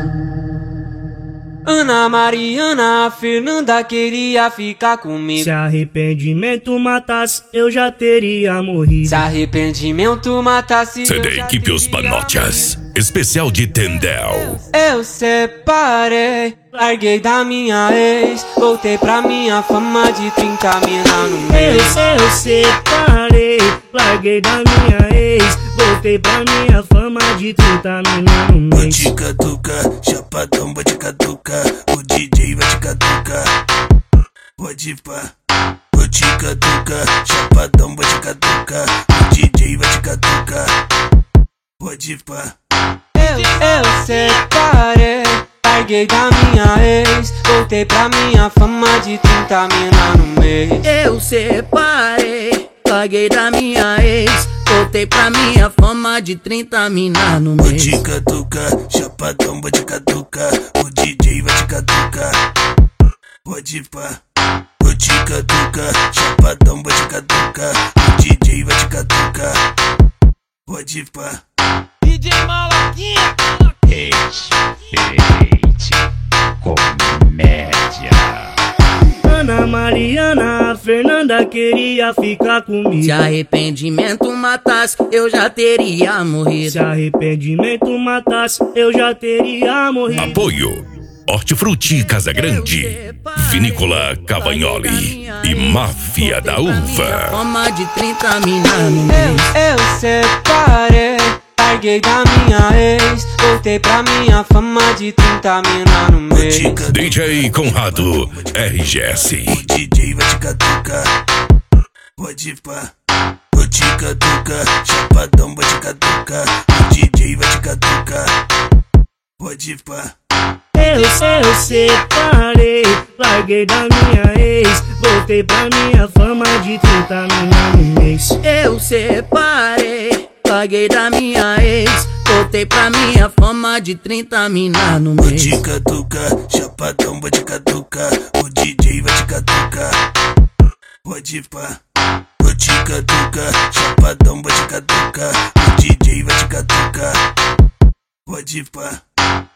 Ana Mariana, a Fernanda queria ficar comigo. Se arrependimento matasse, eu já teria morrido. Se arrependimento matasse, CD Equipe Os Panotias, especial de Tendel. Eu separei, larguei da minha ex, voltei pra minha fama de 30 mina no mês. Eu separei, larguei da minha ex, voltei pra minha fama de 30 mina no mês. Vou te catucar, chapadão, vou te catucar, o DJ vai te catucar. Pode pá. Vou te catucar, chapadão, vou te catucar, o DJ vai te catucar. Pode pá. Eu separei, larguei da minha ex, voltei pra minha fama de 30 mina no mês. Eu separei, larguei da minha ex, voltei pra minha fama de 30 mina no Vou mês. te catucar, chapadão, vou te catucar, o DJ vai te catucar. Pode pá. Vou te catucar, chapadão, vou te catucar, o DJ vai te catucar. Pode pá. DJ Malaquinha. Comédia. Ana Mariana, a Fernanda queria ficar comigo. Se arrependimento matasse, eu já teria morrido. Se arrependimento matasse, eu já teria morrido. Apoio Hortifruti Casa Grande, Vinícola Cavagnoli e Máfia da Uva. Fama de 30 mina no mês. Eu separei, larguei da minha ex, voltei pra minha fama de 30 mina no mês. DJ Conrado RGS. O DJ vai te catucar. Pode pá. Vou te catucar, chapadão, vou te catucar, o DJ vai te catucar. Pode pá. Eu separei, larguei da minha ex, voltei pra minha fama de 30 mina no mês. Eu separei, larguei da minha ex, voltei pra minha fama de 30 mina no Vou mês. te catucar, chapadão, vou te catucar, o DJ vai te catucar. Pode pá. Vou te catucar, chapadão, vou te catucar, o DJ vai te catucar. Pode pá.